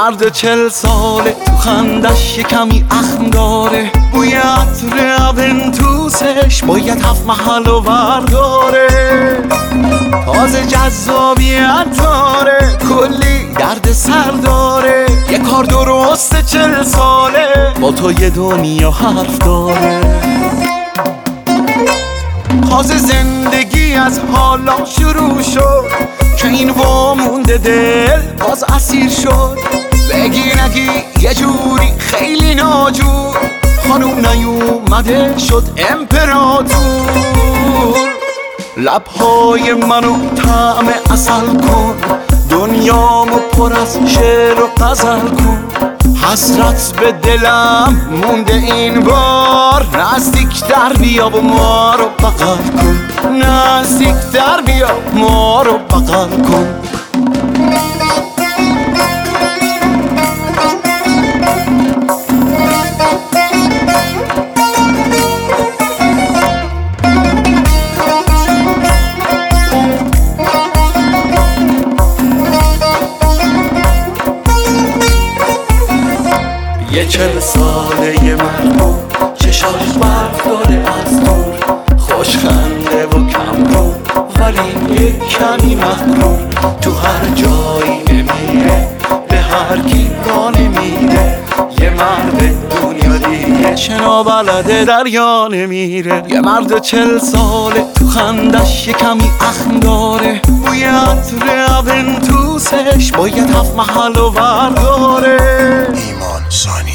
مرد 40 ساله تو خندش یه کمی اخم داره، بوی عطر اونتوسش باید 7 محل و ورداره، تازه جذابیت داره، کلی درد سر داره، یه کار درسته 40 ساله با تو یه دنیا حرف داره. تازه زندگی از حالا شروع شد که این وامونده دل باز اسیر شد، بگی نگی یه جوری خیلی ناجور، خانوم نیومده شد امپراتور. لبهای منو طعم عسل کن، دنیامو پر از شعر و غزل کن، حسرت به دلم مونده این بار، نزدیک در بیا و ما رو بغل کن، نزدیک در بیا ما رو بغل کن. یه 40 ساله یه مردم، چشاش برف داره از دور، خوشخنده و کم رو ولی یه کمی مغرور، تو هر جایی نمیره به هر کی را نمیره، یه مرد دنیا دیگه شنا بلده دریا نمیره. یه مرد 40 ساله تو خندش یه کمی اخم داره، بوی عطر اونتوسش باید 7 محل و ورداره. ایمان ثانی.